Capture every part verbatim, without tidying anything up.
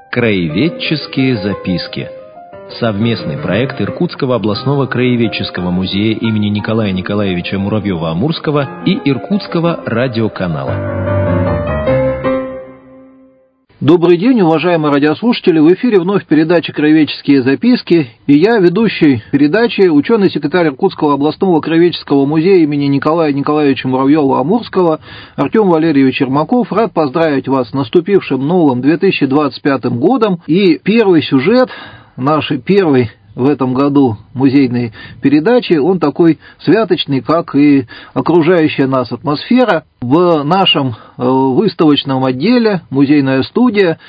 Краеведческие записки. Совместный проект Иркутского областного краеведческого музея имени Николая Николаевича Муравьева-Амурского и Иркутского радиоканала. Добрый день, уважаемые радиослушатели! В эфире вновь передача «Краеведческие записки», и я, ведущий передачи, ученый-секретарь Иркутского областного краеведческого музея имени Николая Николаевича Муравьева-Амурского Артем Валерьевич Ермаков, рад поздравить вас с наступившим новым две тысячи двадцать пятым годом. И первый сюжет нашей первой в этом году музейной передачи, он такой святочный, как и окружающая нас атмосфера. В нашем выставочном отделе «Музейная студия»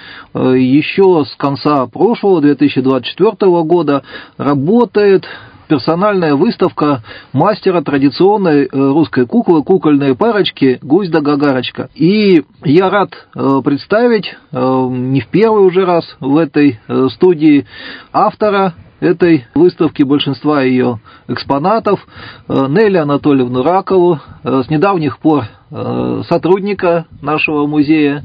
еще с конца прошлого, две тысячи двадцать четвёртого года, работает персональная выставка мастера традиционной русской куклы, кукольные парочки «Гусь да Гагарочка». И я рад представить, не в первый уже раз в этой студии, автора этой выставки, большинства ее экспонатов, Нелли Анатольевну Ракову, с недавних пор сотрудника нашего музея,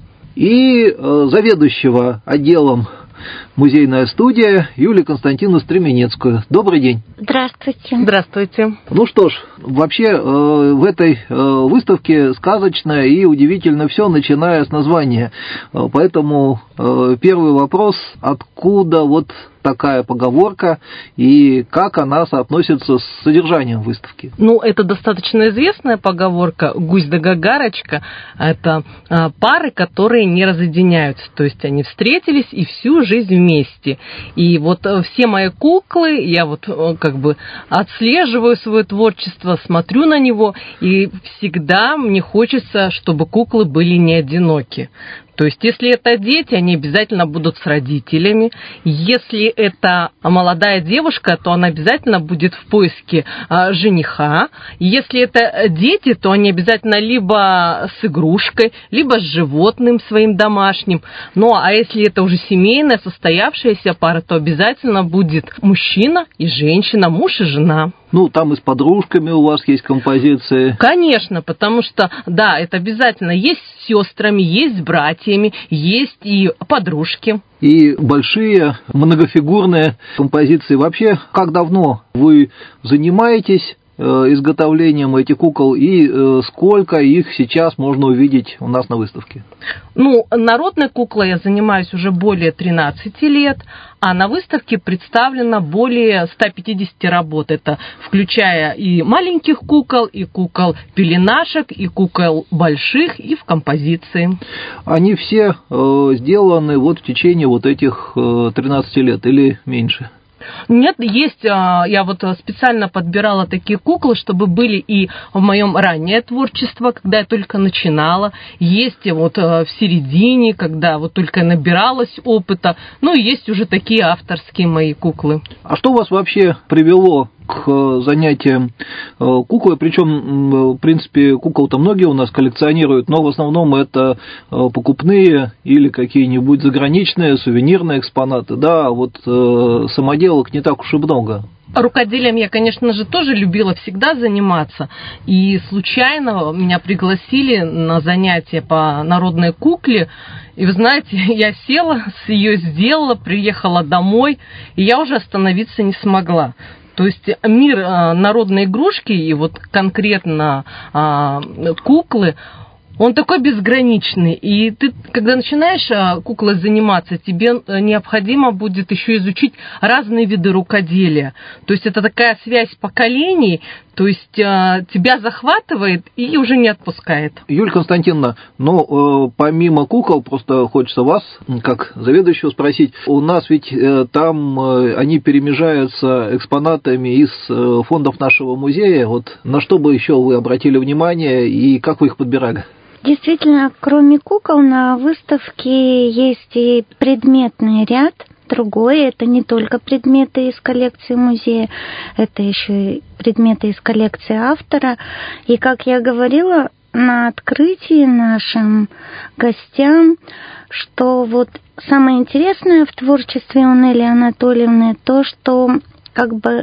и заведующего отделом «Музейная студия» Юлию Константиновну Стременецкую. Добрый день. Здравствуйте. Здравствуйте. Ну что ж, вообще в этой выставке сказочно и удивительно все, начиная с названия. Поэтому первый вопрос: откуда вот такая поговорка и как она соотносится с содержанием выставки? Ну, это достаточно известная поговорка «Гусь да Гагарочка». Это пары, которые не разъединяются, то есть они встретились и всю жизнь вместе. И вот все мои куклы, я вот как бы отслеживаю свое творчество, смотрю на него, и всегда мне хочется, чтобы куклы были не одиноки. То есть, если это дети, они обязательно будут с родителями. Если это молодая девушка, то она обязательно будет в поиске а, жениха. Если это дети, то они обязательно либо с игрушкой, либо с животным своим домашним. Ну, а если это уже семейная, состоявшаяся пара, то обязательно будет мужчина и женщина, муж и жена. Ну, там и с подружками у вас есть композиции. Конечно, потому что, да, это обязательно есть с сестрами, есть с братьями, есть и подружки. И большие многофигурные композиции. Вообще, как давно вы занимаетесь изготовлением этих кукол и сколько их сейчас можно увидеть у нас на выставке? Ну, народной куклой я занимаюсь уже более тринадцати лет, а на выставке представлено более ста пятидесяти работ. Это включая и маленьких кукол, и кукол-пеленашек, и кукол больших, и в композиции. Они все э, сделаны вот в течение вот этих э, тринадцати лет или меньше? Нет, есть, я вот специально подбирала такие куклы, чтобы были и в моем раннее творчество, когда я только начинала, есть вот в середине, когда вот только набиралась опыта, ну и есть уже такие авторские мои куклы. А что вас вообще привело к занятиям куклой? Причем, в принципе, кукол-то многие у нас коллекционируют, но в основном это покупные или какие-нибудь заграничные сувенирные экспонаты. Да, вот самоделок не так уж и много. Рукоделием я, конечно же, тоже любила всегда заниматься. И случайно меня пригласили на занятия по народной кукле. И вы знаете, я села, ее сделала, приехала домой, и я уже остановиться не смогла. То есть мир народной игрушки и вот конкретно а, куклы, он такой безграничный. И ты, когда начинаешь куклой заниматься, тебе необходимо будет еще изучить разные виды рукоделия. То есть это такая связь поколений, то есть тебя захватывает и уже не отпускает. Юлия Константиновна, ну, помимо кукол, просто хочется вас, как заведующего, спросить, у нас ведь там они перемежаются экспонатами из фондов нашего музея. Вот на что бы еще вы обратили внимание и как вы их подбирали? Действительно, кроме кукол, на выставке есть и предметный ряд. Другое, это не только предметы из коллекции музея, это еще и предметы из коллекции автора. И, как я говорила на открытии нашим гостям, что вот самое интересное в творчестве у Нелли Анатольевны то, что как бы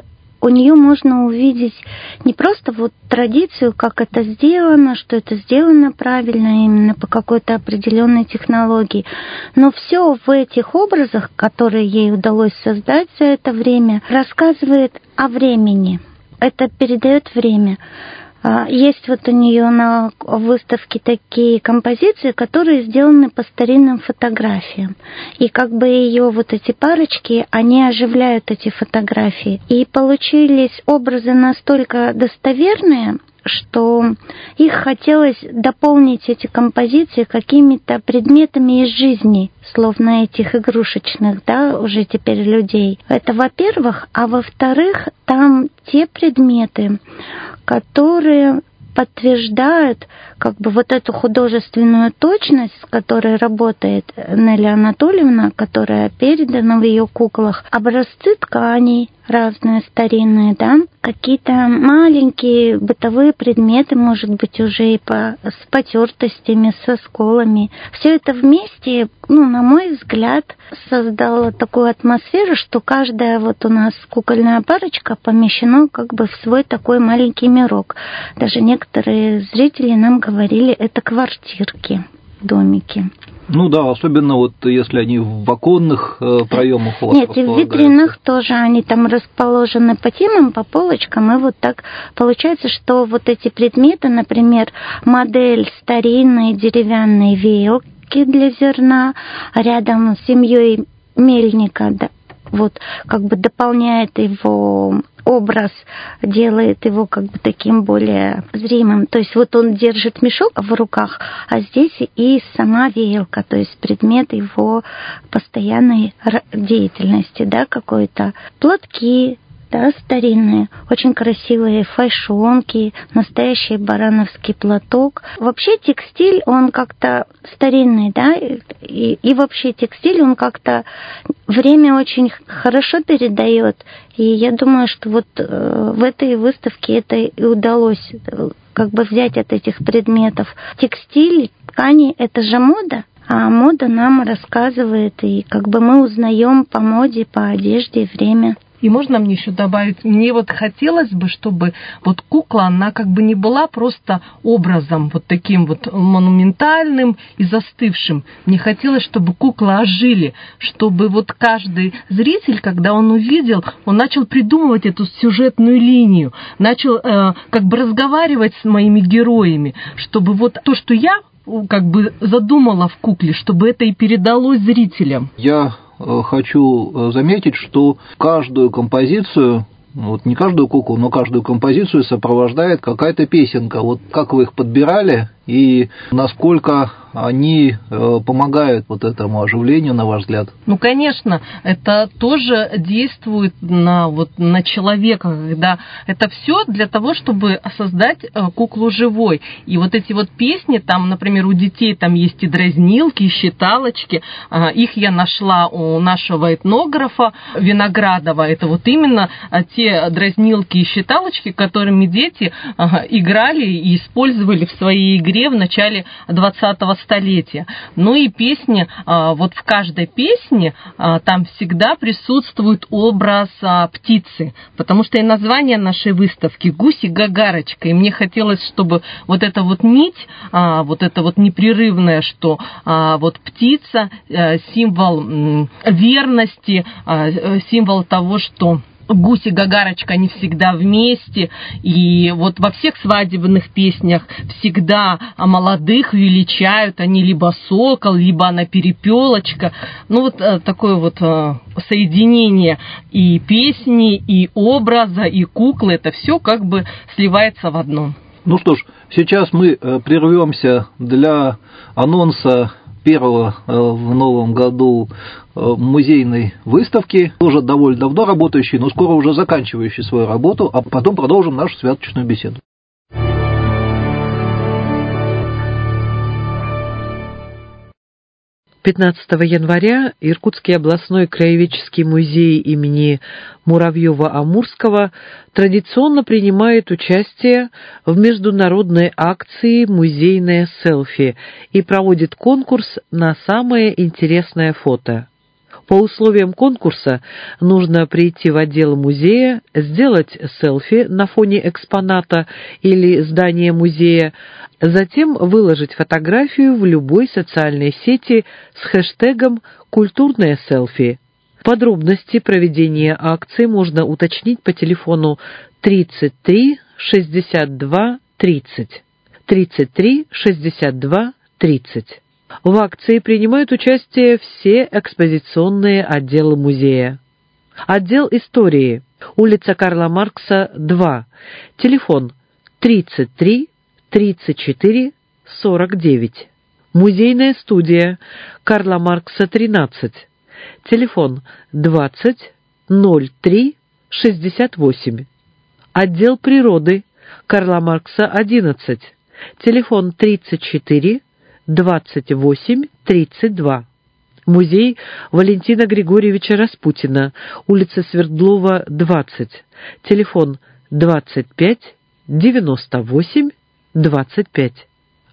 у нее можно увидеть не просто вот традицию, как это сделано, что это сделано правильно, именно по какой-то определенной технологии, но все в этих образах, которые ей удалось создать за это время, рассказывает о времени. Это передает время. Есть вот у нее на выставке такие композиции, которые сделаны по старинным фотографиям. И как бы ее вот эти парочки, они оживляют эти фотографии. И получились образы настолько достоверные, что их хотелось дополнить, эти композиции, какими-то предметами из жизни, словно этих игрушечных, да, уже теперь людей. Это во-первых. А во-вторых, там те предметы, которые подтверждают как бы вот эту художественную точность, с которой работает Нелли Анатольевна, которая передана в ее куклах. Образцы тканей разные, старинные, да, какие-то маленькие бытовые предметы, может быть, уже и по, с потертостями, со сколами. Все это вместе, ну, на мой взгляд, создало такую атмосферу, что каждая вот у нас кукольная парочка помещена как бы в свой такой маленький мирок. Даже некоторые зрители нам говорили, это квартирки, домики. Ну да, особенно вот если они в оконных э, проемах у вас. Нет, и в витринах тоже они там расположены по темам, по полочкам, и вот так получается, что вот эти предметы, например, модель старинной деревянной веялки для зерна, рядом с семьей мельника, да, вот как бы дополняет его образ, делает его как бы таким более зримым. То есть вот он держит мешок в руках, а здесь и сама веялка, то есть предмет его постоянной деятельности, да, какой-то. Платки, да, старинные, очень красивые файшонки, настоящий барановский платок. Вообще текстиль, он как-то старинный, да, и, и вообще текстиль, он как-то время очень хорошо передает. И я думаю, что вот э, в этой выставке это и удалось э, как бы взять от этих предметов. Текстиль, ткани – это же мода. А мода нам рассказывает, и как бы мы узнаем по моде, по одежде время. И можно мне еще добавить, мне вот хотелось бы, чтобы вот кукла, она как бы не была просто образом вот таким вот монументальным и застывшим. Мне хотелось, чтобы куклы ожили, чтобы вот каждый зритель, когда он увидел, он начал придумывать эту сюжетную линию, начал э, как бы разговаривать с моими героями, чтобы вот то, что я как бы задумала в кукле, чтобы это и передалось зрителям. Я хочу заметить, что каждую композицию, вот не каждую куклу, но каждую композицию сопровождает какая-то песенка. Вот как вы их подбирали и насколько они помогают вот этому оживлению, на ваш взгляд? Ну, конечно, это тоже действует на, вот, на человека, когда это все для того, чтобы создать куклу живой. И вот эти вот песни, там, например, у детей там есть и дразнилки, и считалочки, их я нашла у нашего этнографа Виноградова. Это вот именно те дразнилки и считалочки, которыми дети играли и использовали в своей игре в начале двадцатого столетия. Ну и песни, вот в каждой песне там всегда присутствует образ птицы, потому что и название нашей выставки «Гуси-гагарочка», и мне хотелось, чтобы вот эта вот нить, вот эта вот непрерывная, что вот птица, символ верности, символ того, что Гуси-гагарочка, они всегда вместе, и вот во всех свадебных песнях всегда молодых величают, они либо сокол, либо она перепелочка. Ну вот такое вот соединение и песни, и образа, и куклы, это все как бы сливается в одно. Ну что ж, сейчас мы прервемся для анонса первого в новом году музейной выставки, тоже довольно давно работающей, но скоро уже заканчивающей свою работу, а потом продолжим нашу святочную беседу. пятнадцатого января Иркутский областной краеведческий музей имени Муравьева-Амурского традиционно принимает участие в международной акции «Музейное селфи» и проводит конкурс на самое интересное фото. По условиям конкурса нужно прийти в отдел музея, сделать селфи на фоне экспоната или здания музея, затем выложить фотографию в любой социальной сети с хэштегом «Культурное селфи». Подробности проведения акции можно уточнить по телефону тридцать три шестьдесят два тридцать. тридцать три шестьдесят два тридцать. В акции принимают участие все экспозиционные отделы музея. Отдел истории. Улица Карла Маркса, два. Телефон тридцать три тридцать четыре сорок девять. Музейная студия. Карла Маркса, тринадцать. Телефон двадцать ноль три шестьдесят восемь. Отдел природы. Карла Маркса, одиннадцать. Телефон тридцать четыре двадцать восемь тридцать два. Музей Валентина Григорьевича Распутина, улица Свердлова, двадцать. Телефон двадцать пять девяносто восемь двадцать пять.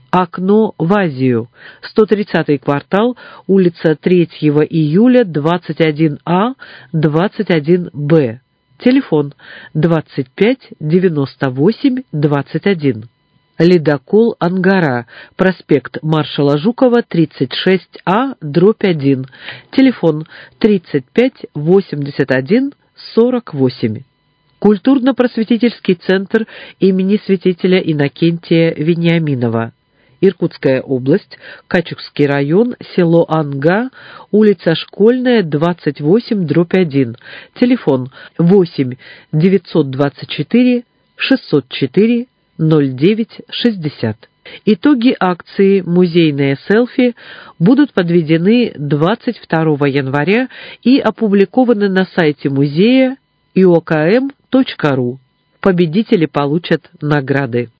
Окно в Азию. сто тридцатый квартал, улица третьего июля, двадцать один А, двадцать один Б. Телефон двадцать пять девяносто восемь двадцать один. Ледокол «Ангара», проспект маршала Жукова, тридцать шесть А, дробь один. Телефон тридцать пять восемьдесят один сорок восемь. Культурно-просветительский центр имени святителя Иннокентия Вениаминова. Иркутская область, Качукский район, село Анга, улица Школьная, двадцать восемь, дробь один. Телефон восемь девятьсот двадцать четыре шестьсот четыре ноль девять шестьдесят. Итоги акции «Музейное селфи» будут подведены двадцать второго января и опубликованы на сайте музея и о ка эм точка ру. Победители получат награды.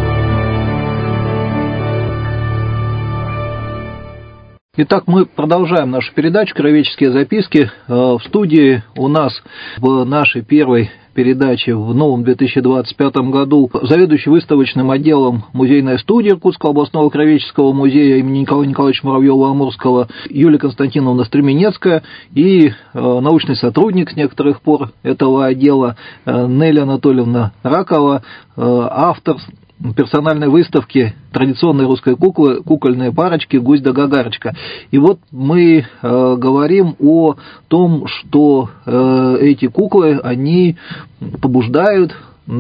Итак, мы продолжаем нашу передачу «Краеведческие записки». В студии у нас в нашей первой передаче в новом две тысячи двадцать пятом году заведующий выставочным отделом музейной студии Иркутского областного краеведческого музея имени Николая Николаевича Муравьева-Амурского Юлия Константиновна Стременецкая и научный сотрудник с некоторых пор этого отдела Нелли Анатольевна Ракова, автор персональной выставки традиционной русской куклы «Кукольные парочки. Гусь да Гагарочка». И вот мы э, говорим о том, что э, эти куклы, они побуждают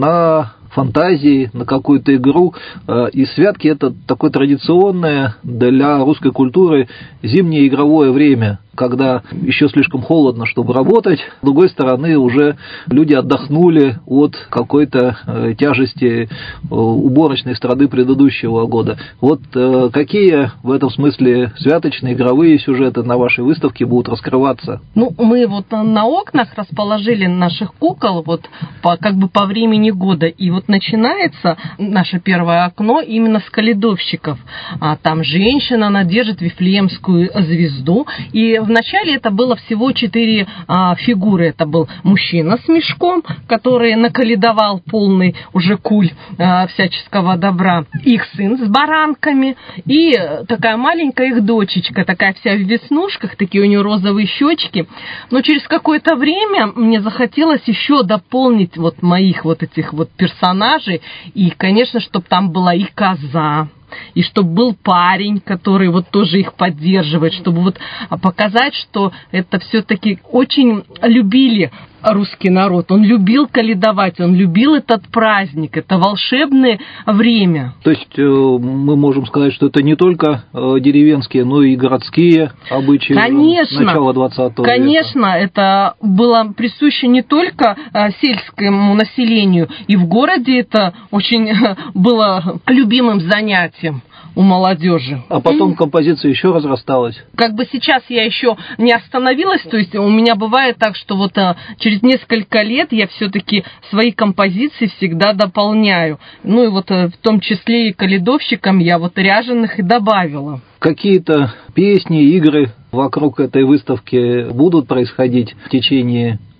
на фантазии, на какую-то игру. И святки – это такое традиционное для русской культуры зимнее игровое время, когда еще слишком холодно, чтобы работать. С другой стороны, уже люди отдохнули от какой-то тяжести уборочной страды предыдущего года. Вот какие в этом смысле святочные игровые сюжеты на вашей выставке будут раскрываться? Ну, мы вот на окнах расположили наших кукол вот по, как бы по времени года. И вот начинается наше первое окно именно с калейдовщиков. А там женщина, она держит Вифлеемскую звезду. И вначале это было всего четыре а, фигуры. Это был мужчина с мешком, который наколедовал полный уже куль а, всяческого добра. Их сын с баранками. И такая маленькая их дочечка, такая вся в веснушках, такие у нее розовые щечки. Но через какое-то время мне захотелось еще дополнить вот моих вот этих вот персонажей. И, конечно, чтобы там была и коза, и чтобы был парень, который вот тоже их поддерживает, чтобы вот показать, что это все-таки очень любили русский народ. Он любил калейдовать, он любил этот праздник, это волшебное время. То есть мы можем сказать, что это не только деревенские, но и городские обычаи конечно, начала двадцатого века. Конечно, это было присуще не только сельскому населению, и в городе это очень было любимым занятием у молодежи. А потом композиция еще разрасталась. Как бы сейчас я еще не остановилась, то есть у меня бывает так, что вот а, через несколько лет я все-таки свои композиции всегда дополняю. Ну и вот а, в том числе и калейдовщикам я вот ряженых и добавила. Какие-то песни, игры вокруг этой выставки будут происходить в течение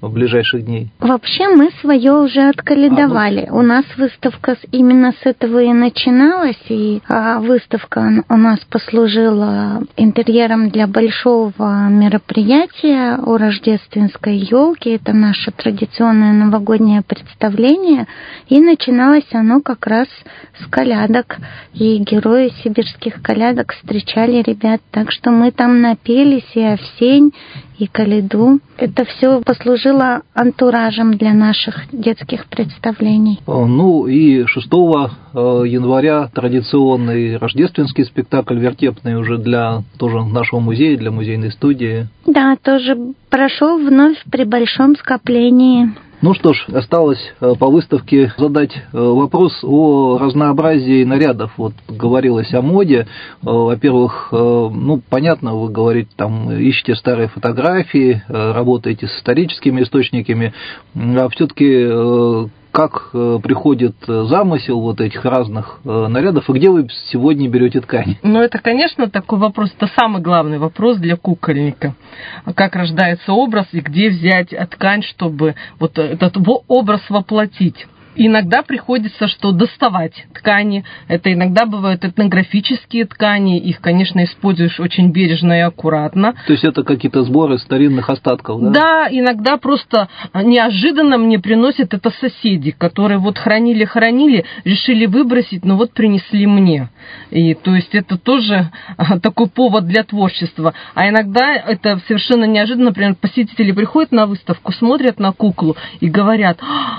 в ближайших дней? Вообще мы свое уже откалядовали. А, ну... У нас выставка именно с этого и начиналась, и а, выставка у нас послужила интерьером для большого мероприятия о рождественской елке. Это наше традиционное новогоднее представление, и начиналось оно как раз с колядок, и герои сибирских колядок встречали ребят, так что мы там напелись и овсень, и коляду. Это все послужило антуражем для наших детских представлений. Ну и шестого января традиционный рождественский спектакль «Вертепный» уже для тоже нашего музея, для музейной студии. Да, тоже прошел вновь при большом скоплении. Ну что ж, осталось по выставке задать вопрос о разнообразии нарядов. Вот говорилось о моде. Во-первых, ну, понятно, вы говорите, там, ищете старые фотографии, работаете с историческими источниками, а все-таки как приходит замысел вот этих разных нарядов, и где вы сегодня берете ткань? Ну, это, конечно, такой вопрос, это самый главный вопрос для кукольника. Как рождается образ и где взять ткань, чтобы вот этот образ воплотить. Иногда приходится, что доставать ткани. Это иногда бывают этнографические ткани. Их, конечно, используешь очень бережно и аккуратно. То есть это какие-то сборы старинных остатков, да? Да, иногда просто неожиданно мне приносят это соседи, которые вот хранили-хранили, решили выбросить, но вот принесли мне. И то есть это тоже такой повод для творчества. А иногда это совершенно неожиданно. Например, посетители приходят на выставку, смотрят на куклу и говорят: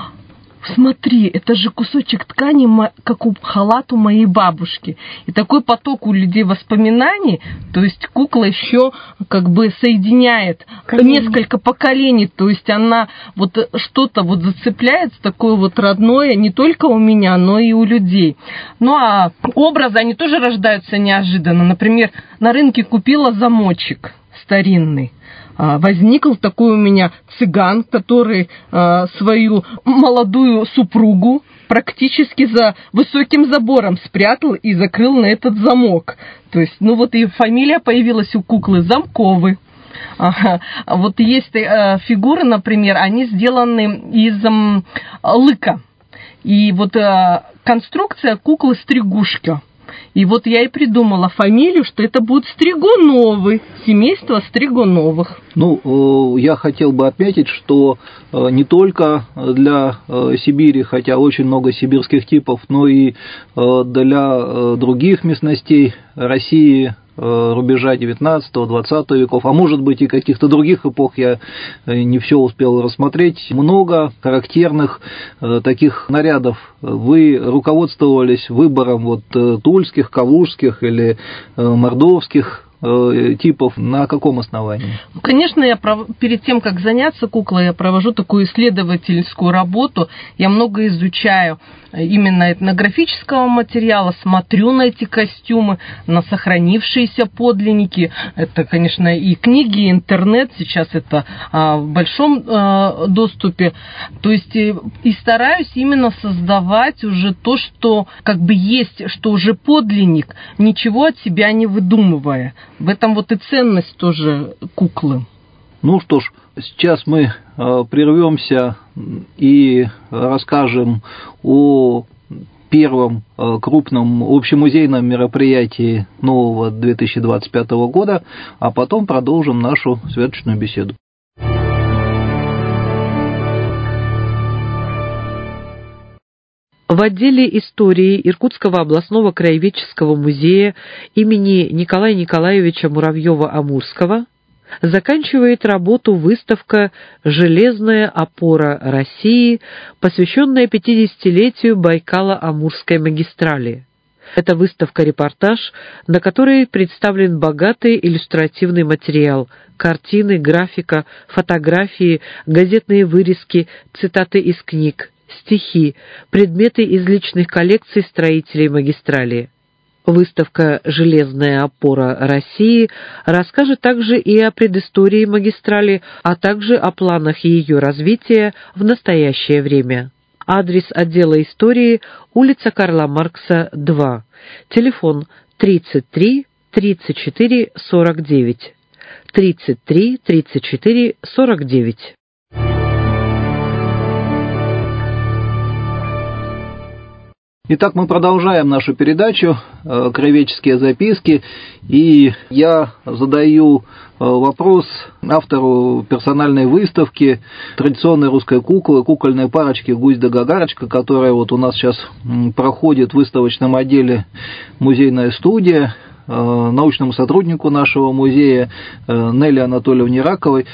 смотри, это же кусочек ткани, как у халату моей бабушки. И такой поток у людей воспоминаний, то есть кукла еще как бы соединяет Колени. несколько поколений, то есть она вот что-то вот зацепляется, такое вот родное, не только у меня, но и у людей. Ну а образы, они тоже рождаются неожиданно. Например, на рынке купила замочек старинный. Возникл такой у меня цыган, который а, свою молодую супругу практически за высоким забором спрятал и закрыл на этот замок. То есть, ну вот и фамилия появилась у куклы Замковы. А, вот есть а, фигуры, например, они сделаны из м, лыка. И вот а, конструкция куклы Стригушка. И вот я и придумала фамилию, что это будет Стригуновы, семейство Стригуновых. Ну, я хотел бы отметить, что не только для Сибири, хотя очень много сибирских типов, но и для других местностей России, рубежа девятнадцатого-двадцатого веков, а может быть и каких-то других эпох, я не все успел рассмотреть, много характерных таких нарядов. Вы руководствовались выбором вот тульских, калужских или мордовских типов на каком основании? Конечно, я перед тем, как заняться куклой, я провожу такую исследовательскую работу. Я много изучаю именно этнографического материала, смотрю на эти костюмы, на сохранившиеся подлинники. Это, конечно, и книги, и интернет. Сейчас это в большом доступе. То есть и стараюсь именно создавать уже то, что как бы есть, что уже подлинник, ничего от себя не выдумывая. В этом вот и ценность тоже куклы. Ну что ж, сейчас мы прервемся и расскажем о первом крупном общемузейном мероприятии нового две тысячи двадцать пятого года, а потом продолжим нашу святочную беседу. В отделе истории Иркутского областного краеведческого музея имени Николая Николаевича Муравьева-Амурского заканчивает работу выставка «Железная опора России», посвященная пятидесятилетию Байкало-Амурской магистрали. Это выставка-репортаж, на которой представлен богатый иллюстративный материал, картины, графика, фотографии, газетные вырезки, цитаты из книг, стихи, предметы из личных коллекций строителей магистрали. Выставка «Железная опора России» расскажет также и о предыстории магистрали, а также о планах ее развития в настоящее время. Адрес отдела истории – улица Карла Маркса, два. Телефон тридцать три тридцать четыре сорок девять. тридцать три тридцать четыре сорок девять. Итак, мы продолжаем нашу передачу «Краеведческие записки», и я задаю вопрос автору персональной выставки традиционной русской куклы, кукольной парочки «Гусь да Гагарочка», которая вот у нас сейчас проходит в выставочном отделе «Музейная студия», научному сотруднику нашего музея Нелли Анатольевне Раковой.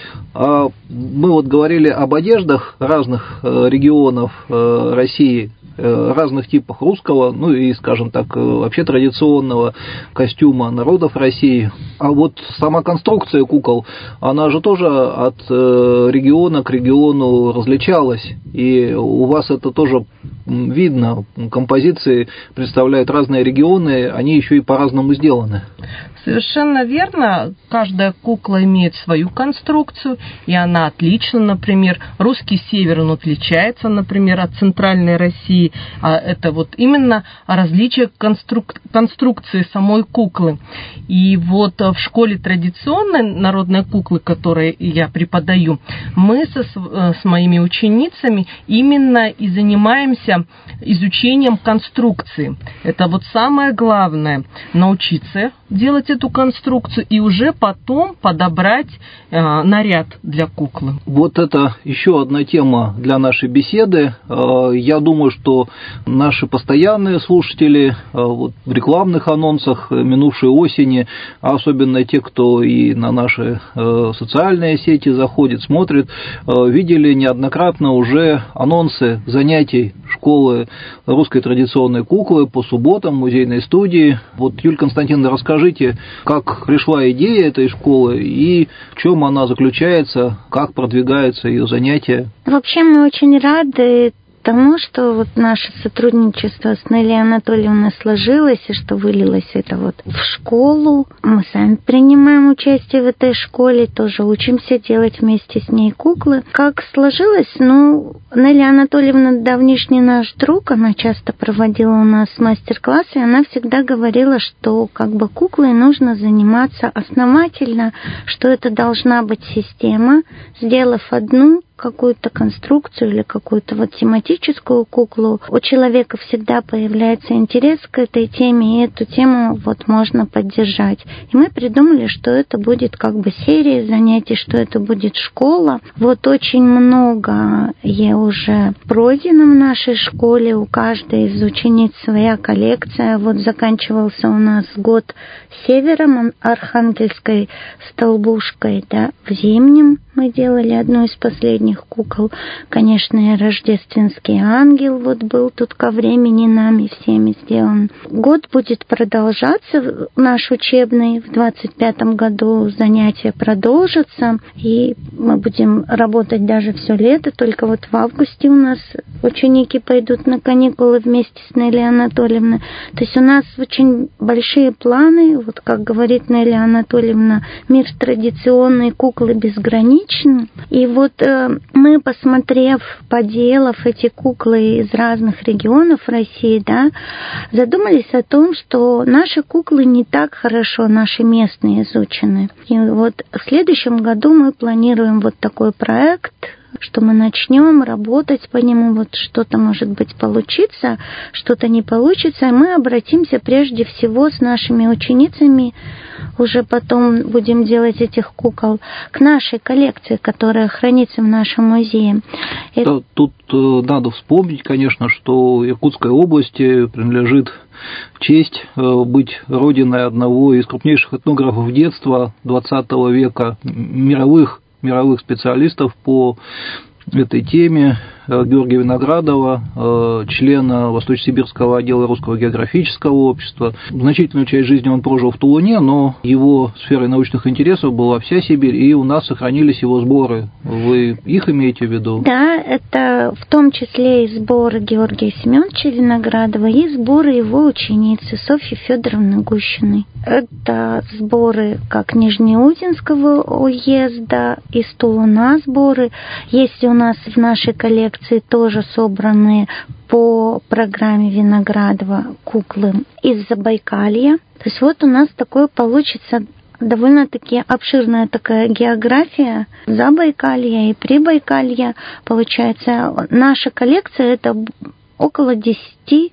Мы вот говорили об одеждах разных регионов России, разных типах русского, ну и, скажем так, вообще традиционного костюма народов России. А вот сама конструкция кукол, она же тоже от региона к региону различалась, и у вас это тоже видно. Композиции представляют разные регионы, они еще и по-разному сделаны. Совершенно верно. Каждая кукла имеет свою конструкцию, и она отлична. Например, русский север, он отличается, например, от центральной России. А это вот именно различие конструк... конструкции самой куклы. И вот в школе традиционной народной куклы, которой я преподаю, мы со, с моими ученицами именно и занимаемся изучением конструкции. Это вот самое главное – научиться делать эту конструкцию и уже потом подобрать э, наряд для куклы. Вот это еще одна тема для нашей беседы. Э, я думаю, что наши постоянные слушатели э, вот в рекламных анонсах минувшей осени, особенно те, кто и на наши э, социальные сети заходит, смотрит, э, видели неоднократно уже анонсы занятий школы русской традиционной куклы по субботам в музейной студии. Вот, Юлия Константиновна, расскажите, как пришла идея этой школы и в чем она заключается, как продвигаются ее занятия? Вообще мы очень рады тому, что вот наше сотрудничество с Нелли Анатольевной сложилось, и что вылилось это вот в школу. Мы сами принимаем участие в этой школе, тоже учимся делать вместе с ней куклы. Как сложилось? Ну, Нелли Анатольевна давнишний наш друг, она часто проводила у нас мастер-классы, и она всегда говорила, что как бы куклой нужно заниматься основательно, что это должна быть система. Сделав одну какую-то конструкцию или какую-то вот тематическую куклу, у человека всегда появляется интерес к этой теме, и эту тему вот можно поддержать. И мы придумали, что это будет как бы серия занятий, что это будет школа. Вот очень много ей уже пройдено в нашей школе, у каждой из учениц своя коллекция. Вот заканчивался у нас год севером, Архангельской столбушкой, да, в Зимнем мы делали одну из последних кукол. Конечно, и рождественский ангел вот был тут ко времени нами всеми сделан. Год будет продолжаться, наш учебный, в двадцать пятом году занятия продолжатся, и мы будем работать даже все лето, только вот в августе у нас ученики пойдут на каникулы вместе с Нелли Анатольевной. То есть у нас очень большие планы, вот как говорит Нелли Анатольевна, мир традиционной куклы безграничен. И вот э, мы, посмотрев, поделав эти куклы из разных регионов России, да, задумались о том, что наши куклы не так хорошо, наши местные, изучены. И вот в следующем году мы планируем вот такой проект, что мы начнем работать по нему, вот что-то, может быть, получится, что-то не получится, и мы обратимся прежде всего с нашими ученицами, уже потом будем делать этих кукол, к нашей коллекции, которая хранится в нашем музее. Да, тут надо вспомнить, конечно, что Иркутской области принадлежит честь быть родиной одного из крупнейших этнографов детства двадцатого века, мировых мировых специалистов по этой теме, Георгия Виноградова, члена Восточно-Сибирского отдела Русского географического общества. Значительную часть жизни он прожил в Тулуне, но его сферой научных интересов была вся Сибирь, и у нас сохранились его сборы. Вы их имеете в виду? Да, это в том числе и сборы Георгия Семеновича Виноградова, и сборы его ученицы Софьи Федоровны Гущиной. Это сборы как Нижнеудинского уезда, из Тулуна сборы. Есть у нас в нашей коллекции тоже собранные по программе Виноградова куклы из Забайкалья. То есть вот у нас такое получится довольно-таки обширная такая география Забайкалья и Прибайкалья. Получается, наша коллекция — это около десяти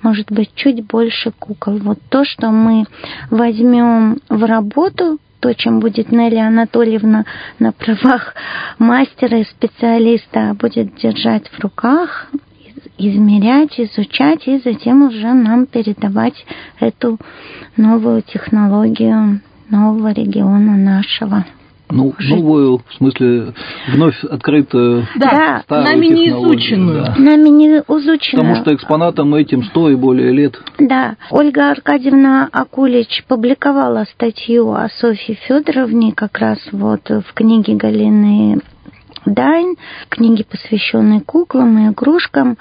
может быть, чуть больше кукол. Вот то, что мы возьмем в работу, то, чем будет Нелли Анатольевна на правах мастера и специалиста, будет держать в руках, измерять, изучать и затем уже нам передавать эту новую технологию нового региона нашего. Ну, новую, в смысле, вновь открытую, да, старую нами не технологию. изученную. Да. Нами не изученную. Потому что экспонатам этим сто и более лет. Да. Ольга Аркадьевна Акулич публиковала статью о Софье Федоровне как раз вот в книге Галины Дайн, книге, посвященной куклам и игрушкам.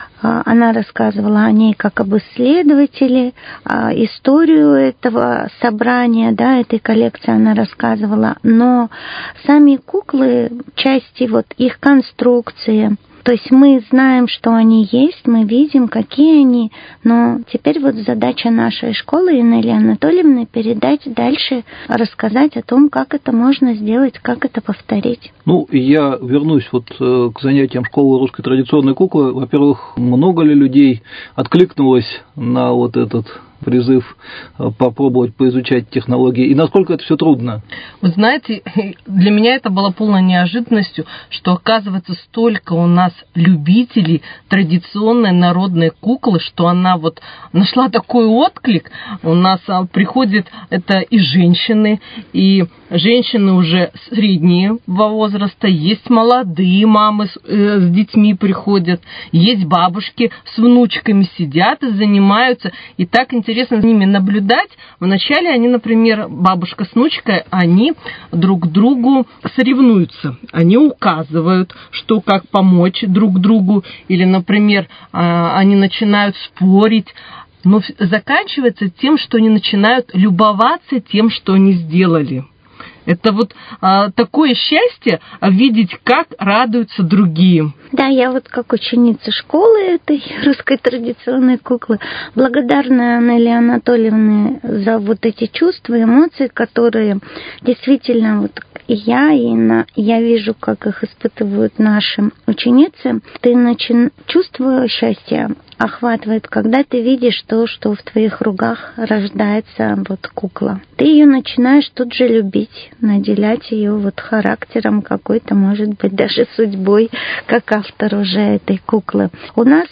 Она рассказывала о ней как об исследователе, историю этого собрания, да, этой коллекции она рассказывала. Но сами куклы, части вот их конструкции, то есть мы знаем, что они есть, мы видим, какие они, но теперь вот задача нашей школы и Нелли Анатольевны передать дальше, рассказать о том, как это можно сделать, как это повторить. Ну, я вернусь вот к занятиям школы русской традиционной куклы. Во-первых, много ли людей откликнулось на вот этот призыв попробовать поизучать технологии, и насколько это все трудно? Вы знаете, для меня это было полной неожиданностью, что, оказывается, столько у нас любителей традиционной народной куклы, что она вот нашла такой отклик. У нас приходят это и женщины, и женщины уже среднего возраста, есть молодые мамы с, э, с детьми приходят, есть бабушки с внучками сидят и занимаются, и так интересно Интересно за ними наблюдать. Вначале они, например, бабушка с внучкой, они друг другу соревнуются. Они указывают, что как помочь друг другу. Или, например, они начинают спорить. Но заканчивается тем, что они начинают любоваться тем, что они сделали. Это вот а, такое счастье видеть, как радуются другие. Да, я вот как ученица школы этой русской традиционной куклы благодарна Нелли Анатольевне за вот эти чувства, эмоции, которые действительно вот и я, и на, я вижу, как их испытывают наши ученицы. Ты начи... чувство счастья охватывает, когда ты видишь то, что в твоих руках рождается вот кукла. Ты ее начинаешь тут же любить, наделять ее вот характером какой-то, может быть, даже судьбой, как автор уже этой куклы. У нас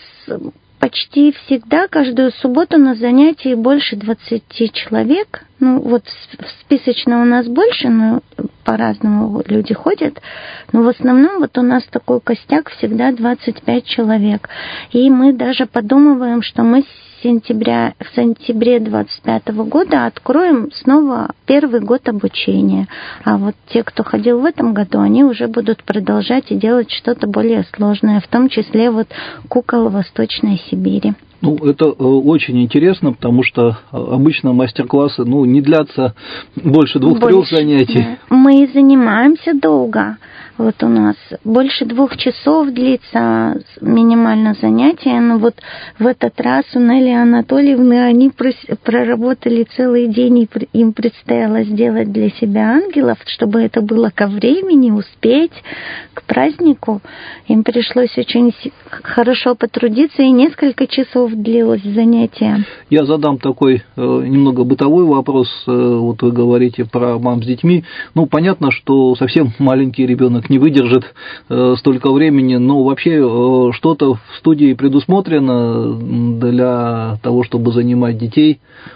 почти всегда, каждую субботу на занятии больше двадцати человек. Ну, вот списочно у нас больше, но по-разному люди ходят. Но в основном вот у нас такой костяк всегда двадцать пять человек. И мы даже подумываем, что мы с сентября, в сентябре двадцать пятого года откроем снова первый год обучения. А вот те, кто ходил в этом году, они уже будут продолжать и делать что-то более сложное, в том числе вот кукол Восточной Сибири. Ну, это очень интересно, потому что обычно мастер-классы, ну, не длятся больше двух-трех занятий. Да. Мы занимаемся долго. Вот у нас больше двух часов длится минимально занятие, но вот в этот раз у Нелли Анатольевны они проработали целый день, и им предстояло сделать для себя ангелов, чтобы это было ко времени, успеть к празднику. Им пришлось очень хорошо потрудиться, и несколько часов длилось занятие. Я задам такой э, немного бытовой вопрос. Э, вот вы говорите про мам с детьми. Ну, понятно, что совсем маленький ребенок не выдержит э, столько времени, но вообще э, что-то в студии предусмотрено для того, чтобы занимать детей,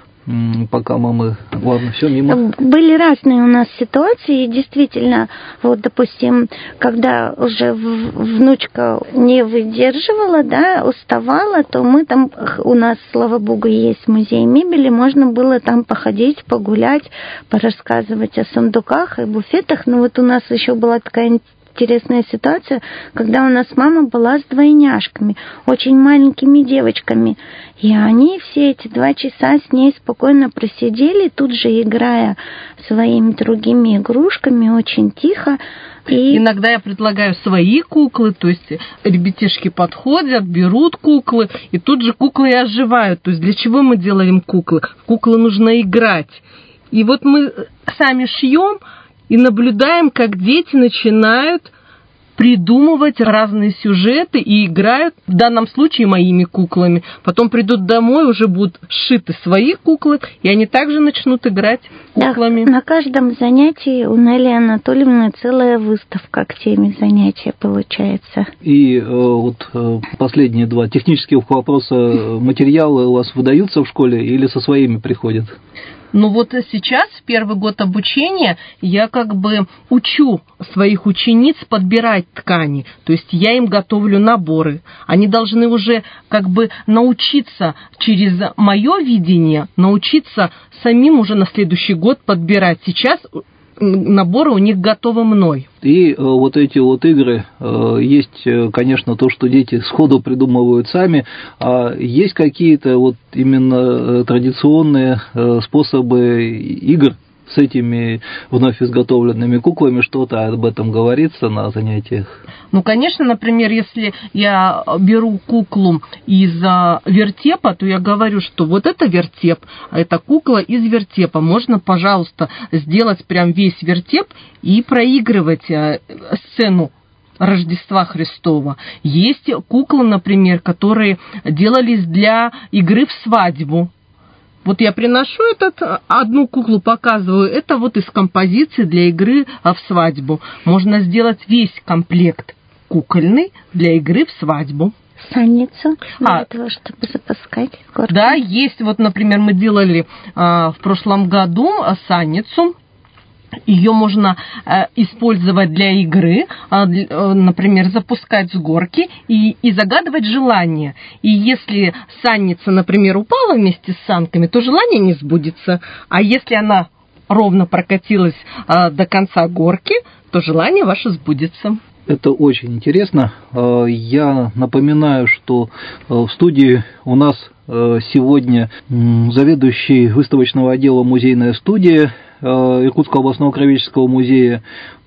пока мамы... Ладно, все мимо. Были разные у нас ситуации, и действительно, вот, допустим, когда уже внучка не выдерживала, да, уставала, то мы там, у нас, слава богу, есть музей мебели, можно было там походить, погулять, порассказывать о сундуках и буфетах, но вот у нас еще была такая интересная ситуация, когда у нас мама была с двойняшками, очень маленькими девочками, и они все эти два часа с ней спокойно просидели, тут же играя своими другими игрушками, очень тихо. И... Иногда я предлагаю свои куклы, то есть ребятишки подходят, берут куклы, и тут же куклы и оживают. То есть для чего мы делаем куклы? Куклы нужно играть. И вот мы сами шьем, и наблюдаем, как дети начинают придумывать разные сюжеты и играют, в данном случае, моими куклами. Потом придут домой, уже будут сшиты свои куклы, и они также начнут играть куклами. Да, на каждом занятии у Нелли Анатольевны целая выставка к теме занятия получается. И э, вот э, последние два технических вопроса. Материалы у вас выдаются в школе или со своими приходят? Ну вот сейчас, в первый год обучения, я как бы учу своих учениц подбирать ткани. То есть я им готовлю наборы. Они должны уже как бы научиться через мое видение, научиться самим уже на следующий год подбирать. Сейчас наборы у них готовы мной. И э, вот эти вот игры, э, есть, э, конечно, то, что дети сходу придумывают сами, а есть какие-то вот именно э, традиционные э, способы игр с этими вновь изготовленными куклами, что-то об этом говорится на занятиях? Ну, конечно, например, если я беру куклу из вертепа, то я говорю, что вот это вертеп, а это кукла из вертепа. Можно, пожалуйста, сделать прям весь вертеп и проигрывать сцену Рождества Христова. Есть куклы, например, которые делались для игры в свадьбу. Вот я приношу этот, одну куклу показываю, это вот из композиции для игры в свадьбу. Можно сделать весь комплект кукольный для игры в свадьбу. Санницу для а, того, чтобы запускать горки. Да, есть, вот, например, мы делали а, в прошлом году санницу. Ее можно э, использовать для игры, э, для, например, запускать с горки и, и загадывать желание. И если санница, например, упала вместе с санками, то желание не сбудется. А если она ровно прокатилась э, до конца горки, то желание ваше сбудется. Это очень интересно. Я напоминаю, что в студии у нас сегодня заведующий выставочного отдела «Музейная студия» Иркутского областного краеведческого музея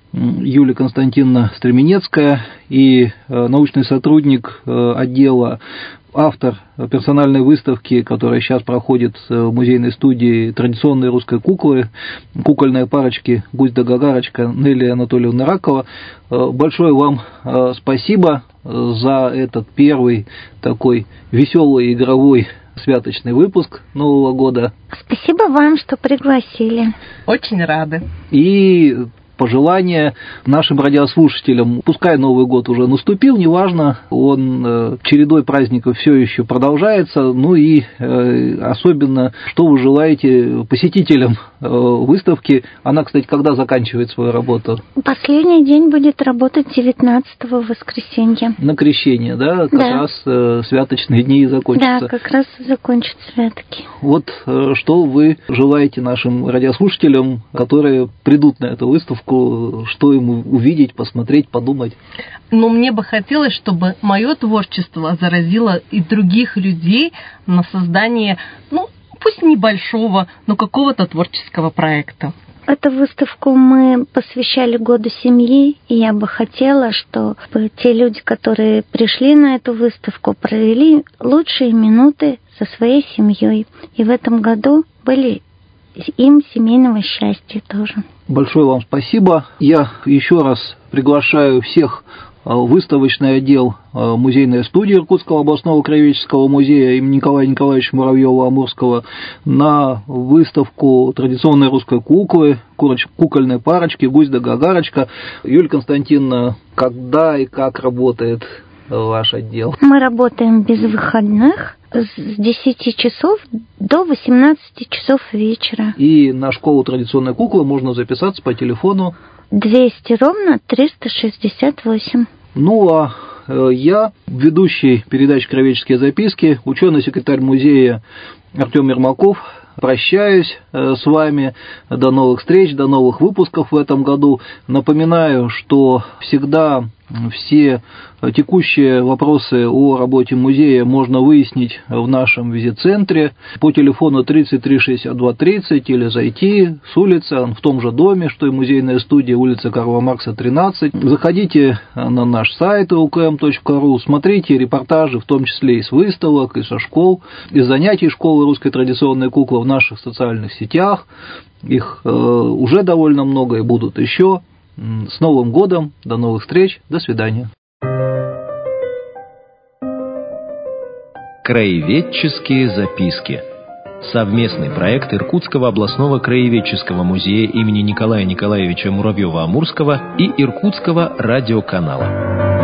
Юлия Константиновна Стременецкая и научный сотрудник отдела, автор персональной выставки, которая сейчас проходит в музейной студии традиционной русской куклы, кукольные парочки «Гусь да Гагарочка» Нелли Анатольевна Ракова. Большое вам спасибо за этот первый такой веселый игровой святочный выпуск Нового года. Спасибо вам, что пригласили. Очень рады. И пожелания нашим радиослушателям. Пускай Новый год уже наступил, неважно, он чередой праздников все еще продолжается. Ну и особенно, что вы желаете посетителям выставки. Она, кстати, когда заканчивает свою работу? Последний день будет работать девятнадцатого воскресенья. На Крещение, да? Как да. раз святочные дни и закончатся. Да, как раз закончатся святки. Вот что вы желаете нашим радиослушателям, которые придут на эту выставку, что им увидеть, посмотреть, подумать? Но мне бы хотелось, чтобы мое творчество заразило и других людей на создание, ну, пусть небольшого, но какого-то творческого проекта. Эту выставку мы посвящали Году семьи, и я бы хотела, чтобы те люди, которые пришли на эту выставку, провели лучшие минуты со своей семьей. И в этом году были им семейного счастья тоже. Большое вам спасибо. Я еще раз приглашаю всех в выставочный отдел музейной студии Иркутского областного краеведческого музея имени Николая Николаевича Муравьева-Амурского на выставку традиционной русской куклы, кукольной парочки «Гусь да Гагарочка». Юлия Константиновна, когда и как работает ваш отдел? Мы работаем без выходных с десяти часов до восемнадцати часов вечера. И на школу традиционной куклы можно записаться по телефону двести ровно триста шестьдесят восемь. Ну, а я, ведущий передачи «Краеведческие записки», ученый-секретарь музея Артем Ермаков, прощаюсь с вами. До новых встреч, до новых выпусков в этом году. Напоминаю, что всегда все текущие вопросы о работе музея можно выяснить в нашем визит-центре по телефону тридцать три шестьдесят два тридцать или зайти с улицы, он в том же доме, что и музейная студия, улица Карла Маркса, тринадцать. Заходите на наш сайт эл ка эм точка ру, смотрите репортажи, в том числе и с выставок, и со школ, из занятий школы русской традиционной куклы в наших социальных сетях. Их э, уже довольно много и будут еще. С Новым годом, до новых встреч, до свидания. Краеведческие записки. Совместный проект Иркутского областного краеведческого музея имени Николая Николаевича Муравьева-Амурского и Иркутского радиоканала.